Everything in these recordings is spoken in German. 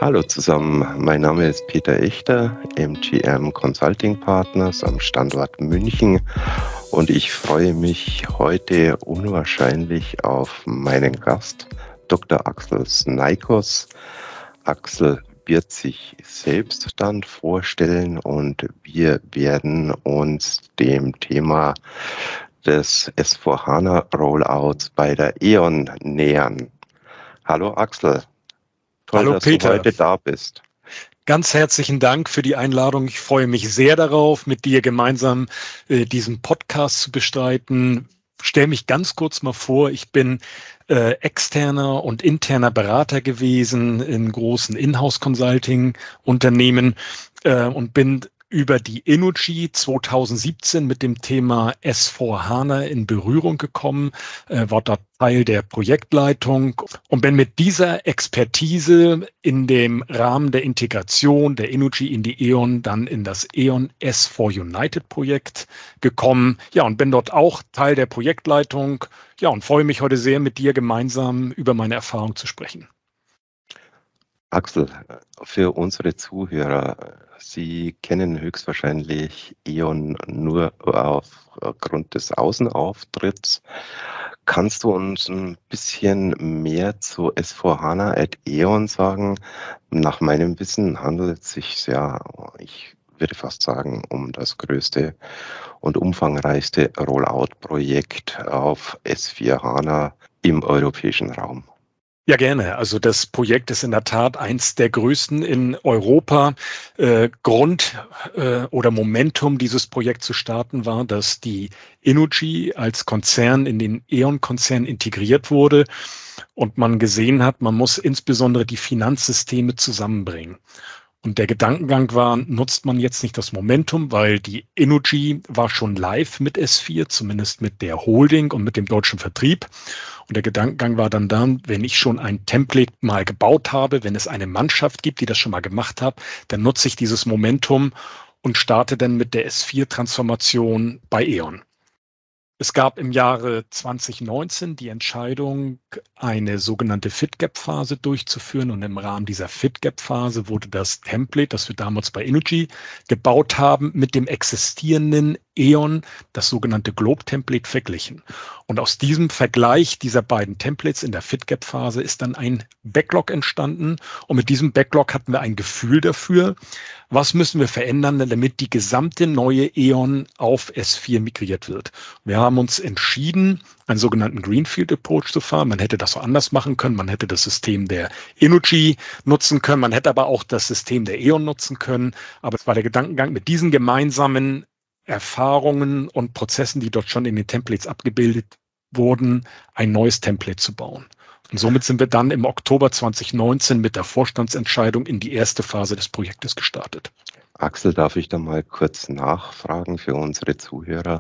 Hallo zusammen, mein Name ist Peter Echter, MGM Consulting Partners am Standort München und ich freue mich heute unwahrscheinlich auf meinen Gast, Dr. Axel Snaikos. Axel wird sich selbst dann vorstellen und wir werden uns dem Thema des S4HANA Rollouts bei der E.ON nähern. Hallo Axel. Toll, Hallo dass Peter, du heute da bist. ganz herzlichen Dank für die Einladung. Ich freue mich sehr darauf, mit dir gemeinsam diesen Podcast zu bestreiten. Stell mich ganz kurz mal vor, ich bin externer und interner Berater gewesen in großen Inhouse-Consulting-Unternehmen und bin über die Innogy 2017 mit dem Thema S4HANA in Berührung gekommen, war dort Teil der Projektleitung und bin mit dieser Expertise in dem Rahmen der Integration der Innogy in die E.ON dann in das E.ON S4 United Projekt gekommen. Ja, und bin dort auch Teil der Projektleitung. Ja, und freue mich heute sehr, mit dir gemeinsam über meine Erfahrung zu sprechen. Axel, für unsere Zuhörer, Sie kennen höchstwahrscheinlich E.ON nur aufgrund des Außenauftritts. Kannst du uns ein bisschen mehr zu S4HANA at E.ON sagen? Nach meinem Wissen handelt es sich ja, ich würde fast sagen, um das größte und umfangreichste Rollout-Projekt auf S4HANA im europäischen Raum. Ja, gerne. Also das Projekt ist in der Tat eins der größten in Europa. Grund oder Momentum dieses Projekts zu starten war, dass die Innogy als Konzern in den E.ON-Konzern integriert wurde und man gesehen hat, man muss insbesondere die Finanzsysteme zusammenbringen. Und der Gedankengang war, nutzt man jetzt nicht das Momentum, weil die Innogy war schon live mit S4, zumindest mit der Holding und mit dem deutschen Vertrieb. Und der Gedankengang war dann, wenn ich schon ein Template mal gebaut habe, wenn es eine Mannschaft gibt, die das schon mal gemacht hat, dann nutze ich dieses Momentum und starte dann mit der S4-Transformation bei E.ON. Es gab im Jahre 2019 die Entscheidung, eine sogenannte Fit-Gap-Phase durchzuführen. Und im Rahmen dieser Fit-Gap-Phase wurde das Template, das wir damals bei Innogy gebaut haben, mit dem existierenden E.ON, das sogenannte Globe-Template, verglichen. Und aus diesem Vergleich dieser beiden Templates in der Fit-Gap-Phase ist dann ein Backlog entstanden. Und mit diesem Backlog hatten wir ein Gefühl dafür, was müssen wir verändern, damit die gesamte neue E.ON auf S4 migriert wird. Wir haben uns entschieden, einen sogenannten Greenfield Approach zu fahren. Man hätte das so anders machen können. Man hätte das System der Innogy nutzen können. Man hätte aber auch das System der E.ON nutzen können. Aber es war der Gedankengang, mit diesen gemeinsamen Erfahrungen und Prozessen, die dort schon in den Templates abgebildet wurden, ein neues Template zu bauen. Und somit sind wir dann im Oktober 2019 mit der Vorstandsentscheidung in die erste Phase des Projektes gestartet. Axel, darf ich da mal kurz nachfragen für unsere Zuhörer?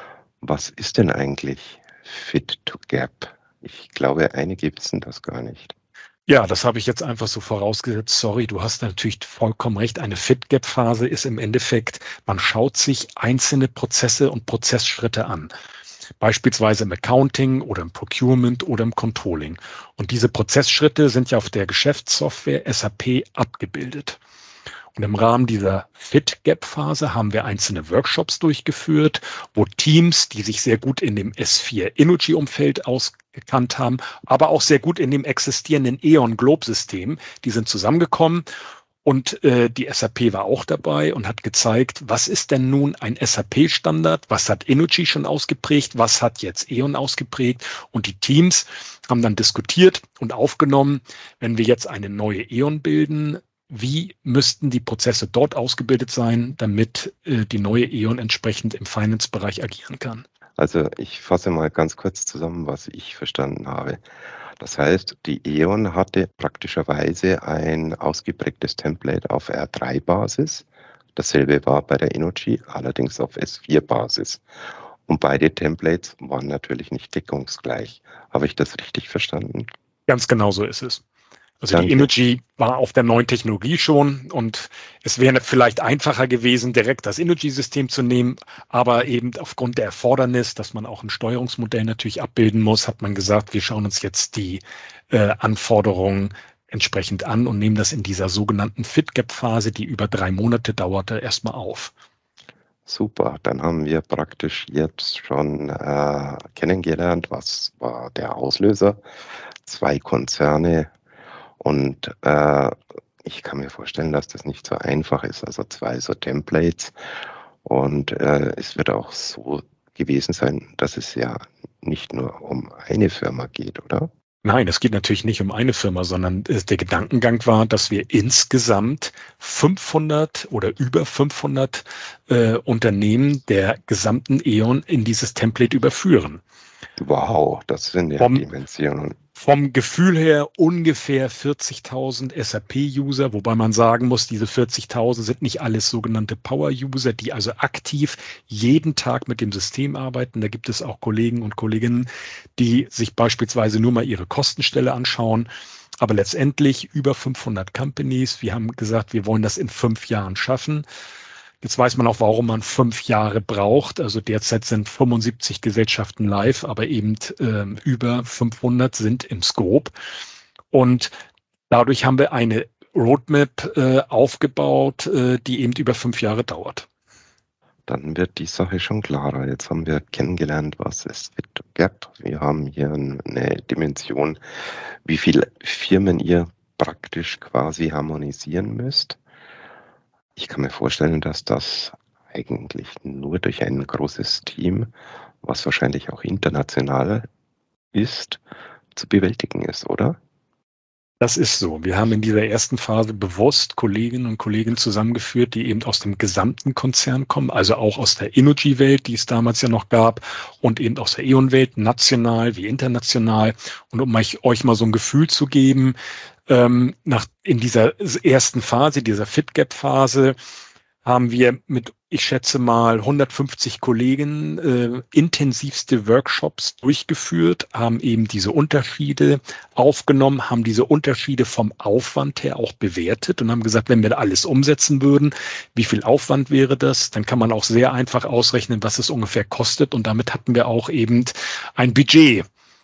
Was ist denn eigentlich Fit to Gap? Ich glaube, einige wissen das gar nicht. Ja, das habe ich jetzt einfach so vorausgesetzt. Sorry, du hast natürlich vollkommen recht. Eine Fit-Gap-Phase ist im Endeffekt, man schaut sich einzelne Prozesse und Prozessschritte an. Beispielsweise im Accounting oder im Procurement oder im Controlling. Und diese Prozessschritte sind ja auf der Geschäftssoftware SAP abgebildet. Und im Rahmen dieser Fit-Gap-Phase haben wir einzelne Workshops durchgeführt, wo Teams, die sich sehr gut in dem S4 Innogy-Umfeld ausgekannt haben, aber auch sehr gut in dem existierenden E.ON Globe-System, die sind zusammengekommen. Und die SAP war auch dabei und hat gezeigt, was ist denn nun ein SAP-Standard, was hat Innogy schon ausgeprägt, was hat jetzt E.ON ausgeprägt. Und die Teams haben dann diskutiert und aufgenommen, wenn wir jetzt eine neue E.ON bilden, wie müssten die Prozesse dort ausgebildet sein, damit die neue E.ON entsprechend im Finance-Bereich agieren kann. Also ich fasse mal ganz kurz zusammen, was ich verstanden habe. Das heißt, die E.ON hatte praktischerweise ein ausgeprägtes Template auf R3-Basis. Dasselbe war bei der Innogy, allerdings auf S4-Basis. Und beide Templates waren natürlich nicht deckungsgleich. Habe ich das richtig verstanden? Ganz genau so ist es. Also Danke. Die Innogy war auf der neuen Technologie schon und es wäre vielleicht einfacher gewesen, direkt das Innogy-System zu nehmen, aber eben aufgrund der Erfordernis, dass man auch ein Steuerungsmodell natürlich abbilden muss, hat man gesagt, wir schauen uns jetzt die Anforderungen entsprechend an und nehmen das in dieser sogenannten Fit-Gap-Phase, die über 3 Monate dauerte, erstmal auf. Super, dann haben wir praktisch jetzt schon kennengelernt, was war der Auslöser. 2 Konzerne und ich kann mir vorstellen, dass das nicht so einfach ist. Also 2 so Templates und es wird auch so gewesen sein, dass es ja nicht nur um eine Firma geht, oder? Nein, es geht natürlich nicht um eine Firma, sondern der Gedankengang war, dass wir insgesamt 500 oder über 500 Unternehmen der gesamten E.ON in dieses Template überführen. Wow, das sind ja Dimensionen. Vom Gefühl her ungefähr 40.000 SAP-User, wobei man sagen muss, diese 40.000 sind nicht alles sogenannte Power-User, die also aktiv jeden Tag mit dem System arbeiten. Da gibt es auch Kollegen und Kolleginnen, die sich beispielsweise nur mal ihre Kostenstelle anschauen. Aber letztendlich über 500 Companies. Wir haben gesagt, wir wollen das in 5 Jahren schaffen. Jetzt weiß man auch, warum man 5 Jahre braucht. Also derzeit sind 75 Gesellschaften live, aber eben über 500 sind im Scope. Und dadurch haben wir eine Roadmap aufgebaut, die eben über 5 Jahre dauert. Dann wird die Sache schon klarer. Jetzt haben wir kennengelernt, was es Fit-Gap. Wir haben hier eine Dimension, wie viele Firmen ihr praktisch quasi harmonisieren müsst. Ich kann mir vorstellen, dass das eigentlich nur durch ein großes Team, was wahrscheinlich auch international ist, zu bewältigen ist, oder? Das ist so. Wir haben in dieser ersten Phase bewusst Kolleginnen und Kollegen zusammengeführt, die eben aus dem gesamten Konzern kommen, also auch aus der Innogy-Welt, die es damals ja noch gab, und eben aus der E.ON-Welt, national wie international. Und um euch mal so ein Gefühl zu geben, in dieser ersten Phase, dieser Fit-Gap-Phase, haben wir mit, ich schätze mal, 150 Kollegen intensivste Workshops durchgeführt, haben eben diese Unterschiede aufgenommen, haben diese Unterschiede vom Aufwand her auch bewertet und haben gesagt, wenn wir alles umsetzen würden, wie viel Aufwand wäre das? Dann kann man auch sehr einfach ausrechnen, was es ungefähr kostet. Und damit hatten wir auch eben ein Budget.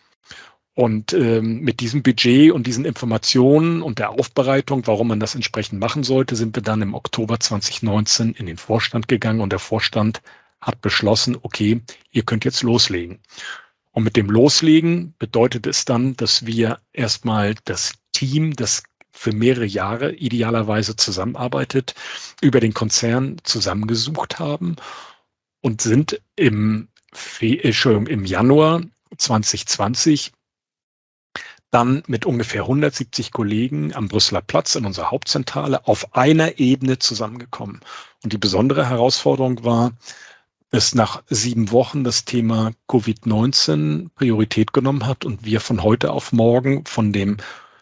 Und mit diesem Budget und diesen Informationen und der Aufbereitung, warum man das entsprechend machen sollte, sind wir dann im Oktober 2019 in den Vorstand gegangen und der Vorstand hat beschlossen, okay, ihr könnt jetzt loslegen. Und mit dem Loslegen bedeutet es dann, dass wir erstmal das Team, das für mehrere Jahre idealerweise zusammenarbeitet, über den Konzern zusammengesucht haben und sind im Januar 2020 dann mit ungefähr 170 Kollegen am Brüsseler Platz in unserer Hauptzentrale auf einer Ebene zusammengekommen. Und die besondere Herausforderung war, dass nach 7 Wochen das Thema Covid-19 Priorität genommen hat und wir von heute auf morgen von dem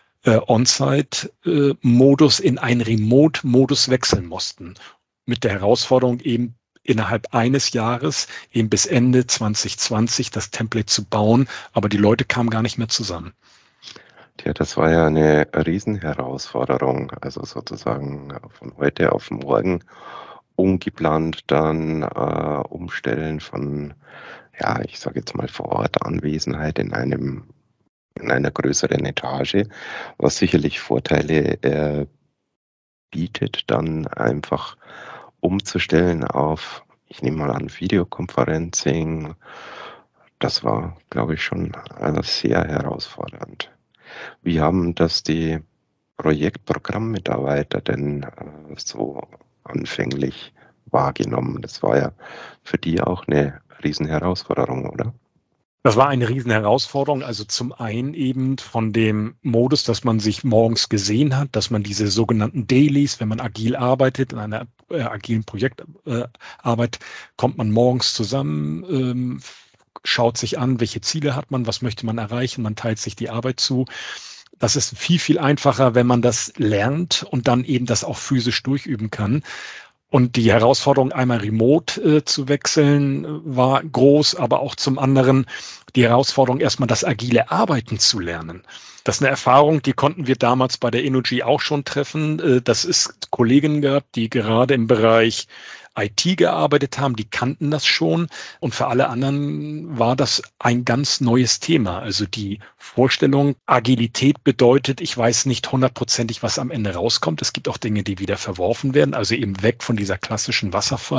On-Site-Modus in einen Remote-Modus wechseln mussten. Mit der Herausforderung eben innerhalb eines Jahres, eben bis Ende 2020, das Template zu bauen, aber die Leute kamen gar nicht mehr zusammen. Ja, das war ja eine Riesenherausforderung, also sozusagen von heute auf morgen ungeplant dann umstellen von, ja, ich sage jetzt mal vor Ort Anwesenheit in einer größeren Etage, was sicherlich Vorteile bietet, dann einfach umzustellen auf, ich nehme mal an, Videoconferencing. Das war, glaube ich, schon sehr herausfordernd. Wie haben das die Projektprogrammmitarbeiter denn so anfänglich wahrgenommen? Das war ja für die auch eine Riesenherausforderung, oder? Das war eine Riesenherausforderung. Also zum einen eben von dem Modus, dass man sich morgens gesehen hat, dass man diese sogenannten Dailies, wenn man agil arbeitet, in einer agilen Projektarbeit, kommt man morgens zusammen, schaut sich an, welche Ziele hat man, was möchte man erreichen, man teilt sich die Arbeit zu. Das ist viel, viel einfacher, wenn man das lernt und dann eben das auch physisch durchüben kann. Und die Herausforderung, einmal remote zu wechseln, war groß, aber auch zum anderen die Herausforderung, erstmal das agile Arbeiten zu lernen. Das ist eine Erfahrung, die konnten wir damals bei der Innogy auch schon treffen. Das ist Kolleginnen gehabt, die gerade im Bereich IT gearbeitet haben, die kannten das schon. Und für alle anderen war das ein ganz neues Thema. Also die Vorstellung, Agilität bedeutet, ich weiß nicht hundertprozentig, was am Ende rauskommt. Es gibt auch Dinge, die wieder verworfen werden, also eben weg von dieser klassischen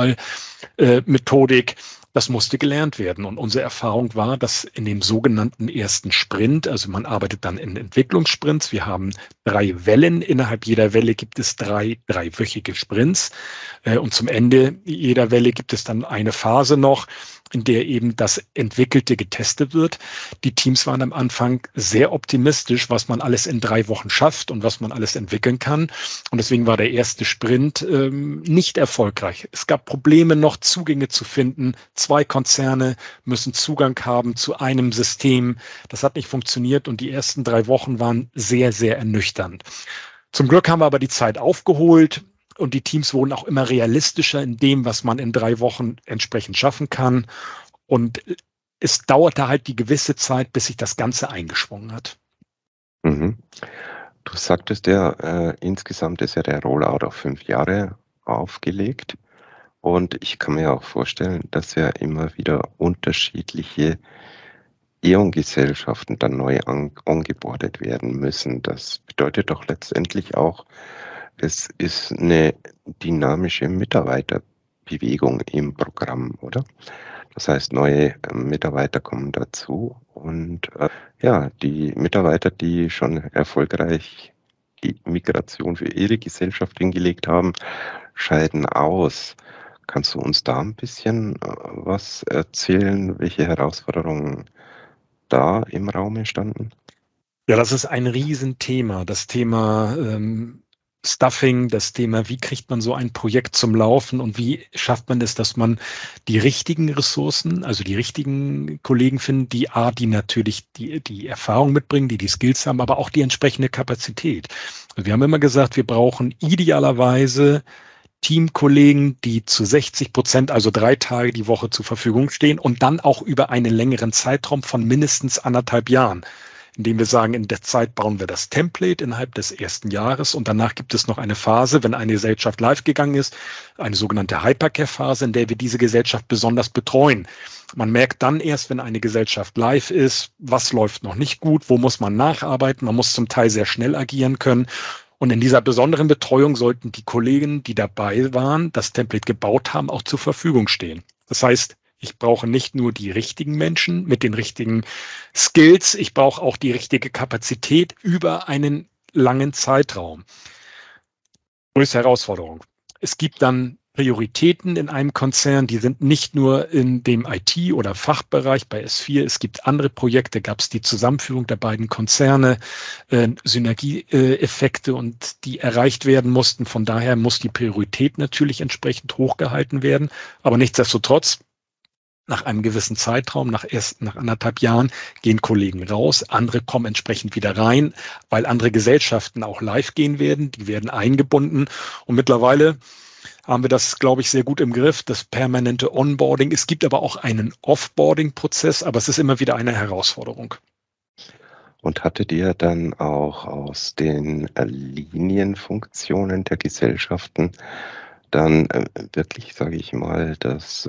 Wasserfall-Methodik. Das musste gelernt werden. Und unsere Erfahrung war, dass in dem sogenannten ersten Sprint, also man arbeitet dann in Entwicklungssprints, wir haben 3 Wellen. Innerhalb jeder Welle gibt es dreiwöchige Sprints. Und zum Ende jeder Welle gibt es dann eine Phase noch, in der eben das Entwickelte getestet wird. Die Teams waren am Anfang sehr optimistisch, was man alles in 3 Wochen schafft und was man alles entwickeln kann. Und deswegen war der erste Sprint nicht erfolgreich. Es gab Probleme, noch Zugänge zu finden. 2 Konzerne müssen Zugang haben zu einem System. Das hat nicht funktioniert und die ersten 3 Wochen waren sehr, sehr ernüchternd. Zum Glück haben wir aber die Zeit aufgeholt. Und die Teams wurden auch immer realistischer in dem, was man in 3 Wochen entsprechend schaffen kann. Und es dauerte halt die gewisse Zeit, bis sich das Ganze eingeschwungen hat. Mhm. Du sagtest ja, insgesamt ist ja der Rollout auf 5 Jahre aufgelegt. Und ich kann mir auch vorstellen, dass ja immer wieder unterschiedliche E.ON-Gesellschaften dann neu angebordet werden müssen. Das bedeutet doch letztendlich auch, es ist eine dynamische Mitarbeiterbewegung im Programm, oder? Das heißt, neue Mitarbeiter kommen dazu und ja, die Mitarbeiter, die schon erfolgreich die Migration für ihre Gesellschaft hingelegt haben, scheiden aus. Kannst du uns da ein bisschen was erzählen, welche Herausforderungen da im Raum standen? Ja, das ist ein Riesenthema. Das Thema Stuffing, das Thema, wie kriegt man so ein Projekt zum Laufen und wie schafft man es, dass man die richtigen Ressourcen, also die richtigen Kollegen findet, die natürlich die Erfahrung mitbringen, die Skills haben, aber auch die entsprechende Kapazität. Wir haben immer gesagt, wir brauchen idealerweise Teamkollegen, die zu 60%, also 3 Tage die Woche zur Verfügung stehen und dann auch über einen längeren Zeitraum von mindestens 1,5 Jahren. Indem wir sagen, in der Zeit bauen wir das Template innerhalb des ersten Jahres und danach gibt es noch eine Phase, wenn eine Gesellschaft live gegangen ist, eine sogenannte Hypercare-Phase, in der wir diese Gesellschaft besonders betreuen. Man merkt dann erst, wenn eine Gesellschaft live ist, was läuft noch nicht gut, wo muss man nacharbeiten, man muss zum Teil sehr schnell agieren können. Und in dieser besonderen Betreuung sollten die Kollegen, die dabei waren, das Template gebaut haben, auch zur Verfügung stehen. Das heißt, ich brauche nicht nur die richtigen Menschen mit den richtigen Skills, ich brauche auch die richtige Kapazität über einen langen Zeitraum. Größte Herausforderung. Es gibt dann Prioritäten in einem Konzern, die sind nicht nur in dem IT- oder Fachbereich bei S4, es gibt andere Projekte, gab es die Zusammenführung der beiden Konzerne, Synergieeffekte und die erreicht werden mussten. Von daher muss die Priorität natürlich entsprechend hochgehalten werden, aber nichtsdestotrotz, nach einem gewissen Zeitraum, nach 1,5 Jahren, gehen Kollegen raus, andere kommen entsprechend wieder rein, weil andere Gesellschaften auch live gehen werden, die werden eingebunden und mittlerweile haben wir das, glaube ich, sehr gut im Griff, das permanente Onboarding. Es gibt aber auch einen Offboarding-Prozess, aber es ist immer wieder eine Herausforderung. Und hattet ihr dann auch aus den Linienfunktionen der Gesellschaften dann wirklich, sage ich mal, dass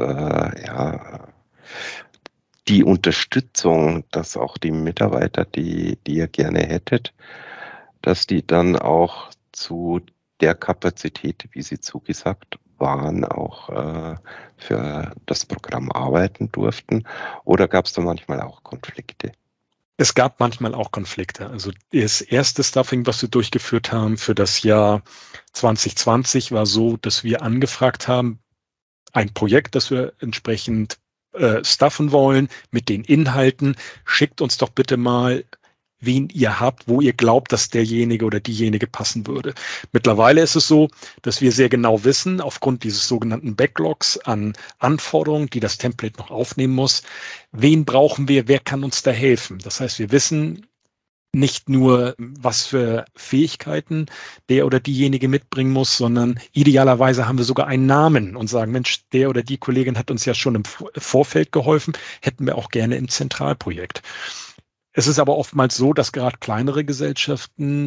die Unterstützung, dass auch die Mitarbeiter, die ihr gerne hättet, dass die dann auch zu der Kapazität, wie sie zugesagt waren, auch für das Programm arbeiten durften? Oder gab es da manchmal auch Konflikte? Es gab manchmal auch Konflikte. Also das erste Stuffing, was wir durchgeführt haben für das Jahr 2020, war so, dass wir angefragt haben, ein Projekt, das wir entsprechend stuffen wollen mit den Inhalten. Schickt uns doch bitte mal, wen ihr habt, wo ihr glaubt, dass derjenige oder diejenige passen würde. Mittlerweile ist es so, dass wir sehr genau wissen, aufgrund dieses sogenannten Backlogs an Anforderungen, die das Template noch aufnehmen muss, wen brauchen wir, wer kann uns da helfen. Das heißt, wir wissen nicht nur, was für Fähigkeiten der oder diejenige mitbringen muss, sondern idealerweise haben wir sogar einen Namen und sagen, Mensch, der oder die Kollegin hat uns ja schon im Vorfeld geholfen, hätten wir auch gerne im Zentralprojekt. Es ist aber oftmals so, dass gerade kleinere Gesellschaften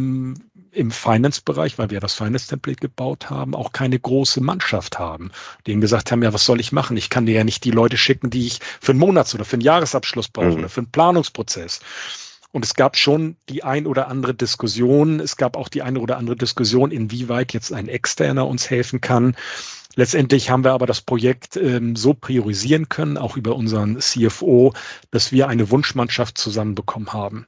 im Finance-Bereich, weil wir das Finance-Template gebaut haben, auch keine große Mannschaft haben, die ihnen gesagt haben, ja, was soll ich machen? Ich kann dir ja nicht die Leute schicken, die ich für einen Monats- oder für einen Jahresabschluss brauche oder für einen Planungsprozess. Und es gab schon die ein oder andere Diskussion. Es gab auch die eine oder andere Diskussion, inwieweit jetzt ein Externer uns helfen kann. Letztendlich haben wir aber das Projekt so priorisieren können, auch über unseren CFO, dass wir eine Wunschmannschaft zusammenbekommen haben.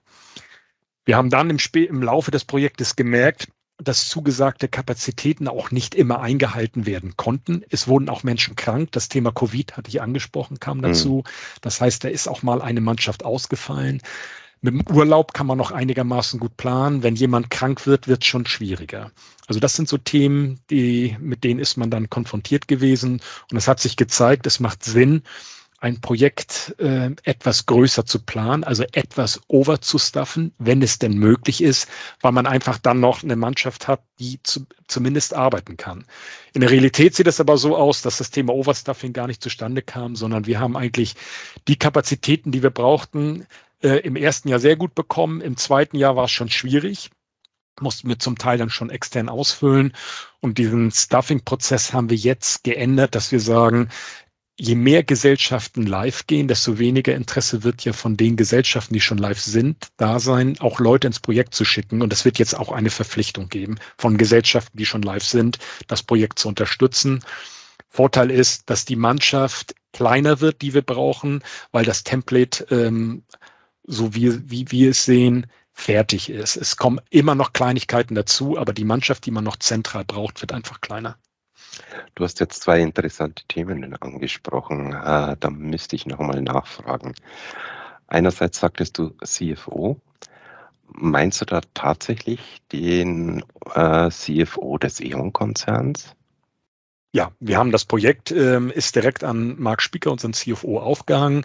Wir haben dann im Laufe des Projektes gemerkt, dass zugesagte Kapazitäten auch nicht immer eingehalten werden konnten. Es wurden auch Menschen krank. Das Thema Covid hatte ich angesprochen, kam dazu. Das heißt, da ist auch mal eine Mannschaft ausgefallen. Mit dem Urlaub kann man noch einigermaßen gut planen. Wenn jemand krank wird, wird es schon schwieriger. Also das sind so Themen, mit denen ist man dann konfrontiert gewesen. Und es hat sich gezeigt, es macht Sinn, ein Projekt etwas größer zu planen, also etwas over zu staffen, wenn es denn möglich ist, weil man einfach dann noch eine Mannschaft hat, die zumindest arbeiten kann. In der Realität sieht es aber so aus, dass das Thema Overstuffing gar nicht zustande kam, sondern wir haben eigentlich die Kapazitäten, die wir brauchten, im ersten Jahr sehr gut bekommen. Im zweiten Jahr war es schon schwierig. Mussten wir zum Teil dann schon extern ausfüllen. Und diesen Stuffing-Prozess haben wir jetzt geändert, dass wir sagen, je mehr Gesellschaften live gehen, desto weniger Interesse wird ja von den Gesellschaften, die schon live sind, da sein, auch Leute ins Projekt zu schicken. Und es wird jetzt auch eine Verpflichtung geben von Gesellschaften, die schon live sind, das Projekt zu unterstützen. Vorteil ist, dass die Mannschaft kleiner wird, die wir brauchen, weil das Template, so wie wir es sehen, fertig ist. Es kommen immer noch Kleinigkeiten dazu, aber die Mannschaft, die man noch zentral braucht, wird einfach kleiner. Du hast jetzt zwei interessante Themen angesprochen. Da müsste ich nochmal nachfragen. Einerseits sagtest du CFO. Meinst du da tatsächlich den CFO des E.ON-Konzerns? Ja, wir haben das Projekt, ist direkt an Marc Spieker, unseren CFO, aufgehangen.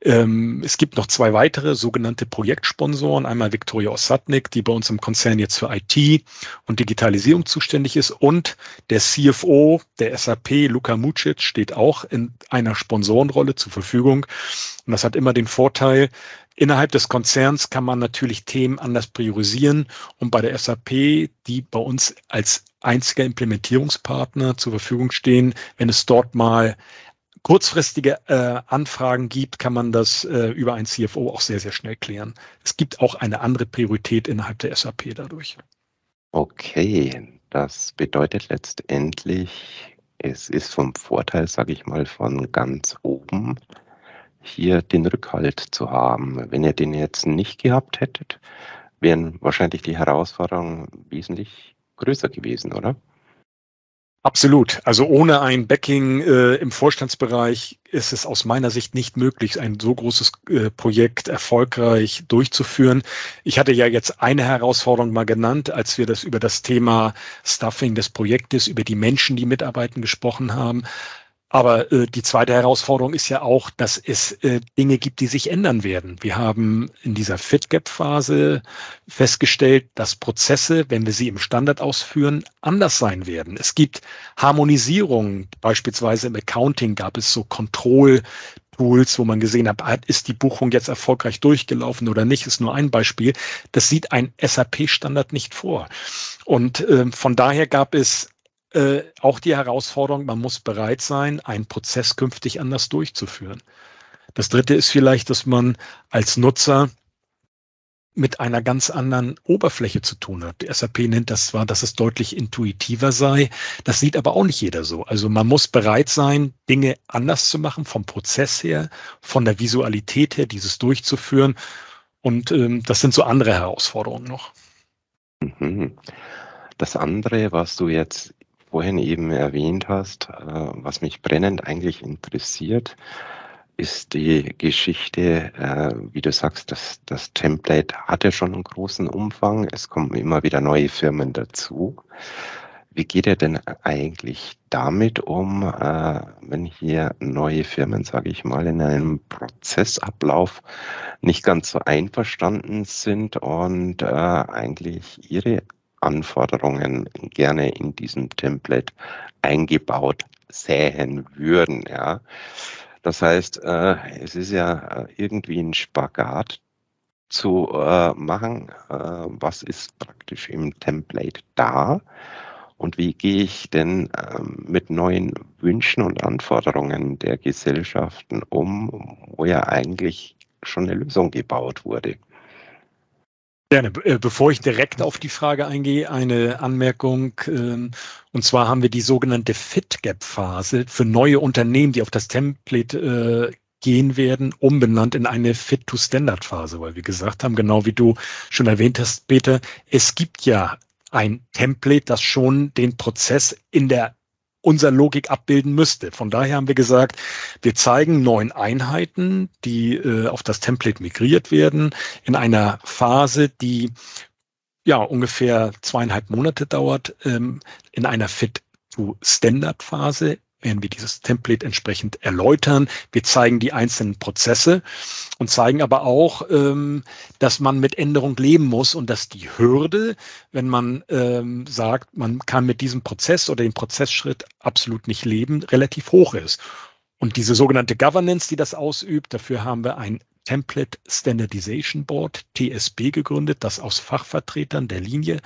Es gibt noch zwei weitere sogenannte Projektsponsoren. Einmal Viktoria Osadnik, die bei uns im Konzern jetzt für IT und Digitalisierung zuständig ist. Und der CFO der SAP, Luka Mucic, steht auch in einer Sponsorenrolle zur Verfügung. Und das hat immer den Vorteil, innerhalb des Konzerns kann man natürlich Themen anders priorisieren und bei der SAP, die bei uns als einziger Implementierungspartner zur Verfügung stehen, wenn es dort mal kurzfristige Anfragen gibt, kann man das über einen CFO auch sehr, sehr schnell klären. Es gibt auch eine andere Priorität innerhalb der SAP dadurch. Okay, das bedeutet letztendlich, es ist vom Vorteil, sage ich mal, von ganz oben hier den Rückhalt zu haben. Wenn ihr den jetzt nicht gehabt hättet, wären wahrscheinlich die Herausforderungen wesentlich größer gewesen, oder? Absolut. Also ohne ein Backing im Vorstandsbereich ist es aus meiner Sicht nicht möglich, ein so großes Projekt erfolgreich durchzuführen. Ich hatte ja jetzt eine Herausforderung mal genannt, als wir das über das Thema Stuffing des Projektes, über die Menschen, die mitarbeiten, gesprochen haben. Aber die zweite Herausforderung ist ja auch, dass es Dinge gibt, die sich ändern werden. Wir haben in dieser Fit-Gap-Phase festgestellt, dass Prozesse, wenn wir sie im Standard ausführen, anders sein werden. Es gibt Harmonisierungen, beispielsweise im Accounting gab es so Control-Tools, wo man gesehen hat, ist die Buchung jetzt erfolgreich durchgelaufen oder nicht, ist nur ein Beispiel. Das sieht ein SAP-Standard nicht vor. Und von daher gab es auch die Herausforderung, man muss bereit sein, einen Prozess künftig anders durchzuführen. Das Dritte ist vielleicht, dass man als Nutzer mit einer ganz anderen Oberfläche zu tun hat. Die SAP nennt das zwar, dass es deutlich intuitiver sei, das sieht aber auch nicht jeder so. Also man muss bereit sein, Dinge anders zu machen, vom Prozess her, von der Visualität her, dieses durchzuführen. Und das sind so andere Herausforderungen noch. Das andere, was du jetzt vorhin eben erwähnt hast, was mich brennend eigentlich interessiert, ist die Geschichte, wie du sagst, das Template hat ja schon einen großen Umfang. Es kommen immer wieder neue Firmen dazu. Wie geht ihr denn eigentlich damit um, wenn hier neue Firmen, sage ich mal, in einem Prozessablauf nicht ganz so einverstanden sind und eigentlich ihre Anforderungen gerne in diesem Template eingebaut sähen würden, ja. Das heißt, es ist ja irgendwie ein Spagat, zu machen, was ist praktisch im Template da und wie gehe ich denn mit neuen Wünschen und Anforderungen der Gesellschaften um, wo ja eigentlich schon eine Lösung gebaut wurde. Gerne. Bevor ich direkt auf die Frage eingehe, eine Anmerkung. Und zwar haben wir die sogenannte Fit-Gap-Phase für neue Unternehmen, die auf das Template gehen werden, umbenannt in eine Fit-to-Standard-Phase, weil wir gesagt haben, genau wie du schon erwähnt hast, Peter, es gibt ja ein Template, das schon den Prozess in der unserer Logik abbilden müsste. Von daher haben wir gesagt, wir zeigen 9 Einheiten, die auf das Template migriert werden, in einer Phase, die ja ungefähr 2,5 Monate dauert, in einer Fit-to-Standard-Phase werden wir dieses Template entsprechend erläutern. Wir zeigen die einzelnen Prozesse und zeigen aber auch, dass man mit Änderung leben muss und dass die Hürde, wenn man sagt, man kann mit diesem Prozess oder dem Prozessschritt absolut nicht leben, relativ hoch ist. Und diese sogenannte Governance, die das ausübt, dafür haben wir ein Template Standardization Board, TSB, gegründet, das aus Fachvertretern der Linie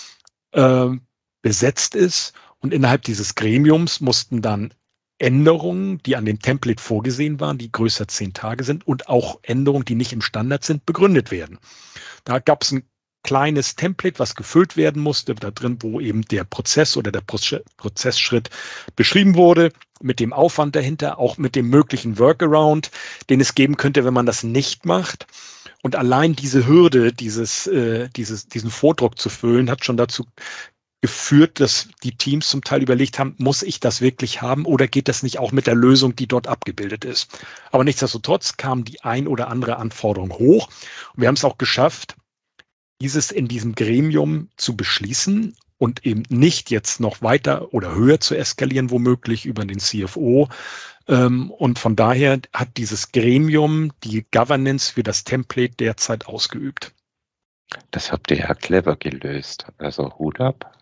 besetzt ist. Und innerhalb dieses Gremiums mussten dann Änderungen, die an dem Template vorgesehen waren, die größer 10 Tage sind, und auch Änderungen, die nicht im Standard sind, begründet werden. Da gab es ein kleines Template, was gefüllt werden musste, da drin, wo eben der Prozess oder der Prozessschritt beschrieben wurde, mit dem Aufwand dahinter, auch mit dem möglichen Workaround, den es geben könnte, wenn man das nicht macht. Und allein diese Hürde, diesen Vordruck zu füllen, hat schon dazu geführt, dass die Teams zum Teil überlegt haben, muss ich das wirklich haben oder geht das nicht auch mit der Lösung, die dort abgebildet ist? Aber nichtsdestotrotz kam die ein oder andere Anforderung hoch. Und wir haben es auch geschafft, dieses in diesem Gremium zu beschließen und eben nicht jetzt noch weiter oder höher zu eskalieren, womöglich über den CFO. Und von daher hat dieses Gremium die Governance für das Template derzeit ausgeübt. Das habt ihr ja clever gelöst. Also Hut ab.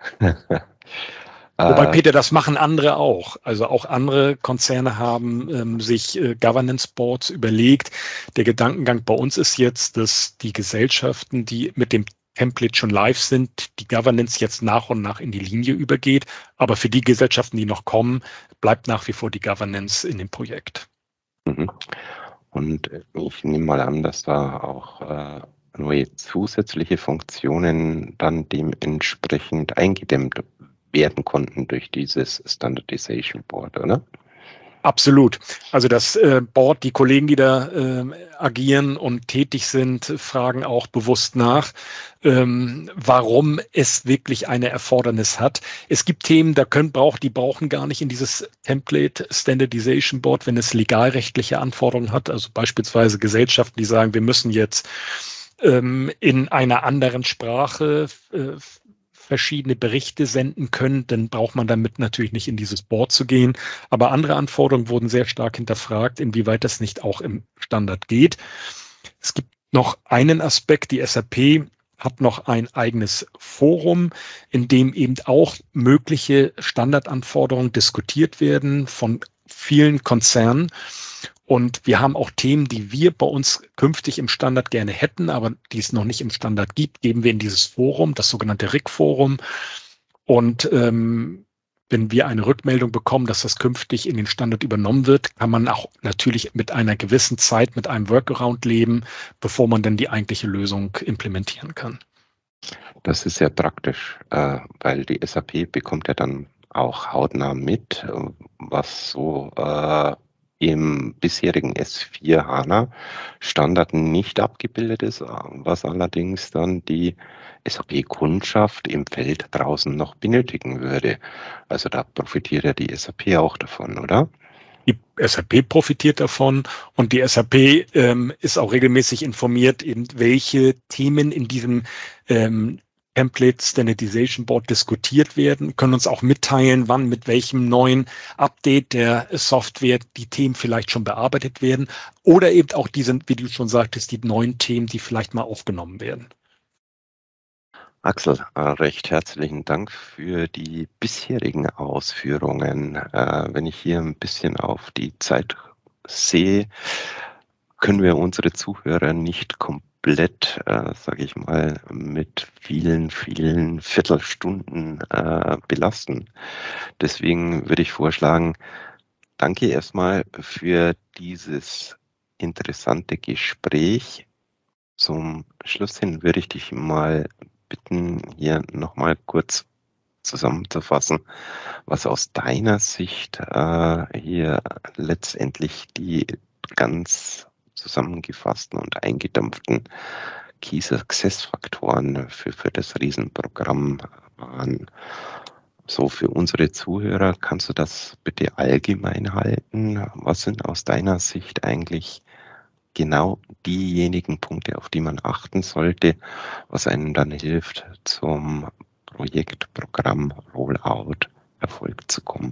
Wobei, Peter, das machen andere auch. Also auch andere Konzerne haben sich Governance Boards überlegt. Der Gedankengang bei uns ist jetzt, dass die Gesellschaften, die mit dem Template schon live sind, die Governance jetzt nach und nach in die Linie übergeht. Aber für die Gesellschaften, die noch kommen, bleibt nach wie vor die Governance in dem Projekt. Und ich nehme mal an, dass da auch neue zusätzliche Funktionen dann dementsprechend eingedämmt werden konnten durch dieses Standardization Board, oder? Absolut. Also das Board, die Kollegen, die da agieren und tätig sind, fragen auch bewusst nach, warum es wirklich eine Erfordernis hat. Es gibt Themen, die brauchen gar nicht in dieses Template Standardization Board, wenn es legalrechtliche Anforderungen hat. Also beispielsweise Gesellschaften, die sagen, wir müssen jetzt in einer anderen Sprache verschiedene Berichte senden können, dann braucht man damit natürlich nicht in dieses Board zu gehen. Aber andere Anforderungen wurden sehr stark hinterfragt, inwieweit das nicht auch im Standard geht. Es gibt noch einen Aspekt, die SAP hat noch ein eigenes Forum, in dem eben auch mögliche Standardanforderungen diskutiert werden von vielen Konzernen. Und wir haben auch Themen, die wir bei uns künftig im Standard gerne hätten, aber die es noch nicht im Standard gibt, geben wir in dieses Forum, das sogenannte RIC-Forum. Und wenn wir eine Rückmeldung bekommen, dass das künftig in den Standard übernommen wird, kann man auch natürlich mit einer gewissen Zeit, mit einem Workaround leben, bevor man dann die eigentliche Lösung implementieren kann. Das ist sehr praktisch, weil die SAP bekommt ja dann auch hautnah mit, was so im bisherigen S4 HANA Standard nicht abgebildet ist, was allerdings dann die SAP-Kundschaft im Feld draußen noch benötigen würde. Also da profitiert ja die SAP auch davon, oder? Die SAP profitiert davon und die SAP ist auch regelmäßig informiert, eben welche Themen in diesem Template Standardization Board diskutiert werden, können uns auch mitteilen, wann mit welchem neuen Update der Software die Themen vielleicht schon bearbeitet werden oder eben auch diese, wie du schon sagtest, die neuen Themen, die vielleicht mal aufgenommen werden. Axel, recht herzlichen Dank für die bisherigen Ausführungen. Wenn ich hier ein bisschen auf die Zeit sehe, können wir unsere Zuhörer nicht komplett komplett, sage ich mal, mit vielen, vielen Viertelstunden belasten. Deswegen würde ich vorschlagen, danke erstmal für dieses interessante Gespräch. Zum Schluss hin würde ich dich mal bitten, hier nochmal kurz zusammenzufassen, was aus deiner Sicht hier letztendlich die ganz zusammengefassten und eingedampften Key Success Faktoren für das Riesenprogramm waren. So, für unsere Zuhörer, kannst du das bitte allgemein halten? Was sind aus deiner Sicht eigentlich genau diejenigen Punkte, auf die man achten sollte, was einem dann hilft, zum Projekt, Programm, Rollout Erfolg zu kommen?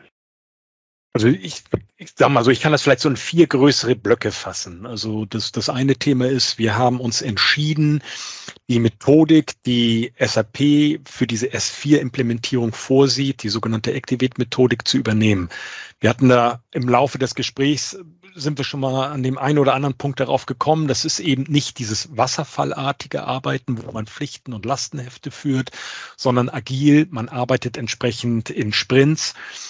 Also ich sag mal so, ich kann das vielleicht so in 4 größere Blöcke fassen. Also das eine Thema ist, wir haben uns entschieden, die Methodik, die SAP für diese S4-Implementierung vorsieht, die sogenannte Activate-Methodik zu übernehmen. Wir hatten da im Laufe des Gesprächs, sind wir schon mal an dem einen oder anderen Punkt darauf gekommen, das ist eben nicht dieses wasserfallartige Arbeiten, wo man Pflichten und Lastenhefte führt, sondern agil, man arbeitet entsprechend in Sprints.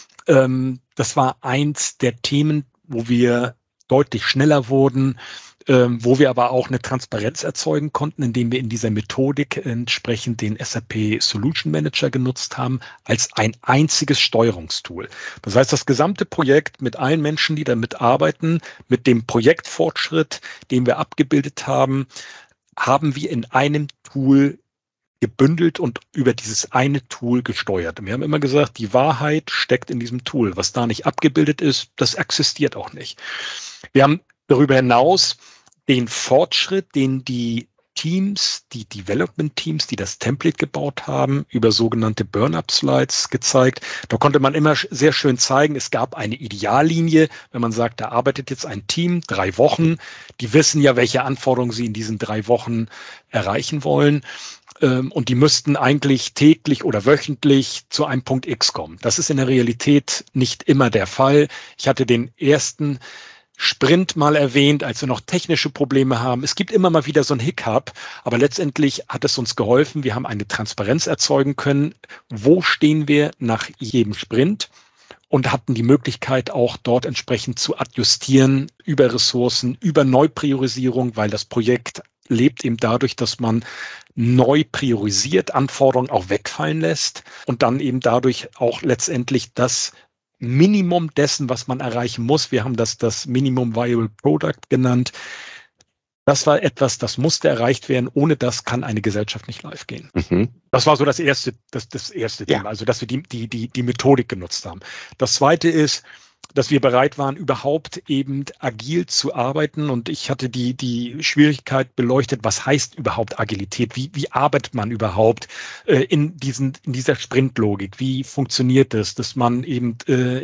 Das war eins der Themen, wo wir deutlich schneller wurden, wo wir aber auch eine Transparenz erzeugen konnten, indem wir in dieser Methodik entsprechend den SAP Solution Manager genutzt haben, als ein einziges Steuerungstool. Das heißt, das gesamte Projekt mit allen Menschen, die damit arbeiten, mit dem Projektfortschritt, den wir abgebildet haben, haben wir in einem Tool gebündelt und über dieses eine Tool gesteuert. Und wir haben immer gesagt, die Wahrheit steckt in diesem Tool. Was da nicht abgebildet ist, das existiert auch nicht. Wir haben darüber hinaus den Fortschritt, den die Teams, die Development-Teams, die das Template gebaut haben, über sogenannte Burn-Up-Slides gezeigt. Da konnte man immer sehr schön zeigen, es gab eine Ideallinie, wenn man sagt, da arbeitet jetzt ein Team 3 Wochen. Die wissen ja, welche Anforderungen sie in diesen 3 Wochen erreichen wollen. Und die müssten eigentlich täglich oder wöchentlich zu einem Punkt X kommen. Das ist in der Realität nicht immer der Fall. Ich hatte den ersten Sprint mal erwähnt, als wir noch technische Probleme haben. Es gibt immer mal wieder so ein Hiccup, aber letztendlich hat es uns geholfen. Wir haben eine Transparenz erzeugen können. Wo stehen wir nach jedem Sprint? Und hatten die Möglichkeit auch dort entsprechend zu adjustieren über Ressourcen, über Neupriorisierung, weil das Projekt lebt eben dadurch, dass man neu priorisiert, Anforderungen auch wegfallen lässt und dann eben dadurch auch letztendlich das Minimum dessen, was man erreichen muss. Wir haben das Minimum Viable Product genannt. Das war etwas, das musste erreicht werden. Ohne das kann eine Gesellschaft nicht live gehen. Mhm. Das war so das erste Thema, also dass wir die Methodik genutzt haben. Das zweite ist, dass wir bereit waren, überhaupt eben agil zu arbeiten. Und ich hatte die Schwierigkeit beleuchtet, was heißt überhaupt Agilität? Wie arbeitet man überhaupt in dieser Sprintlogik? Wie funktioniert das, dass man eben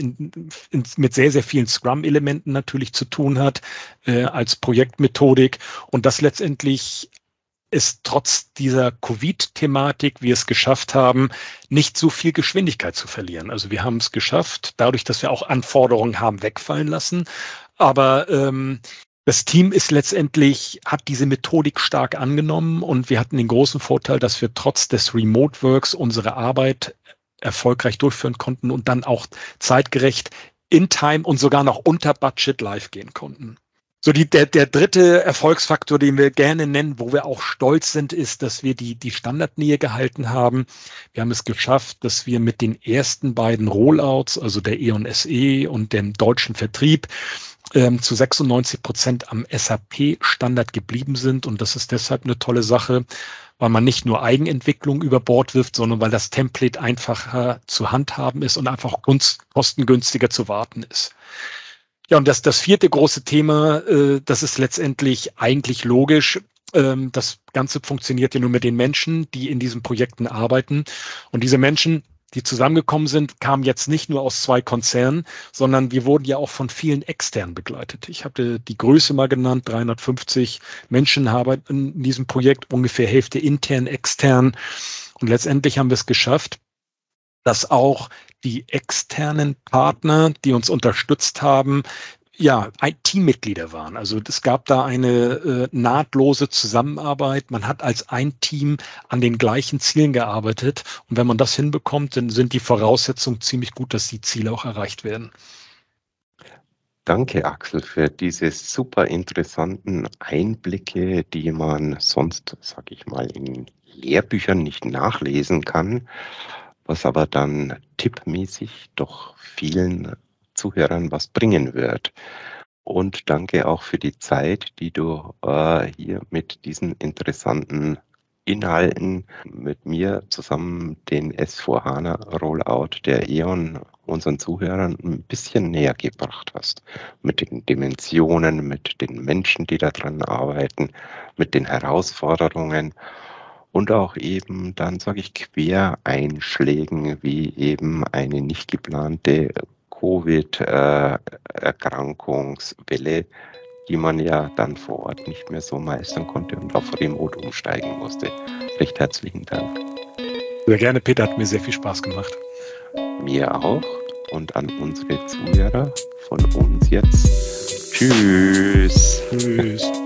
mit sehr, sehr vielen Scrum-Elementen natürlich zu tun hat als Projektmethodik und das letztendlich ist trotz dieser Covid-Thematik, wir es geschafft haben, nicht so viel Geschwindigkeit zu verlieren. Also wir haben es geschafft, dadurch, dass wir auch Anforderungen haben wegfallen lassen. Aber das Team hat diese Methodik stark angenommen und wir hatten den großen Vorteil, dass wir trotz des Remote Works unsere Arbeit erfolgreich durchführen konnten und dann auch zeitgerecht in Time und sogar noch unter Budget live gehen konnten. So der dritte Erfolgsfaktor, den wir gerne nennen, wo wir auch stolz sind, ist, dass wir die Standardnähe gehalten haben. Wir haben es geschafft, dass wir mit den ersten beiden Rollouts, also der E.ON SE und dem deutschen Vertrieb, zu 96% am SAP-Standard geblieben sind. Und das ist deshalb eine tolle Sache, weil man nicht nur Eigenentwicklung über Bord wirft, sondern weil das Template einfacher zu handhaben ist und einfach kostengünstiger zu warten ist. Ja, und das vierte große Thema, das ist letztendlich eigentlich logisch. Das Ganze funktioniert ja nur mit den Menschen, die in diesen Projekten arbeiten. Und diese Menschen, die zusammengekommen sind, kamen jetzt nicht nur aus 2 Konzernen, sondern wir wurden ja auch von vielen externen begleitet. Ich habe die Größe mal genannt, 350 Menschen arbeiten in diesem Projekt, ungefähr Hälfte intern, extern. Und letztendlich haben wir es geschafft, dass auch die externen Partner, die uns unterstützt haben, Teammitglieder waren. Also es gab da eine nahtlose Zusammenarbeit. Man hat als ein Team an den gleichen Zielen gearbeitet. Und wenn man das hinbekommt, dann sind die Voraussetzungen ziemlich gut, dass die Ziele auch erreicht werden. Danke, Axel, für diese super interessanten Einblicke, die man sonst, sag ich mal, in Lehrbüchern nicht nachlesen kann, was aber dann tippmäßig doch vielen Zuhörern was bringen wird. Und danke auch für die Zeit, die du hier mit diesen interessanten Inhalten mit mir zusammen den S4HANA Rollout der E.ON unseren Zuhörern ein bisschen näher gebracht hast. Mit den Dimensionen, mit den Menschen, die daran arbeiten, mit den Herausforderungen und auch eben dann, sage ich, Quereinschlägen wie eben eine nicht geplante Covid-Erkrankungswelle, die man ja dann vor Ort nicht mehr so meistern konnte und auf Remote umsteigen musste. Recht herzlichen Dank. Sehr gerne, Peter, hat mir sehr viel Spaß gemacht. Mir auch und an unsere Zuhörer von uns jetzt. Tschüss. Tschüss.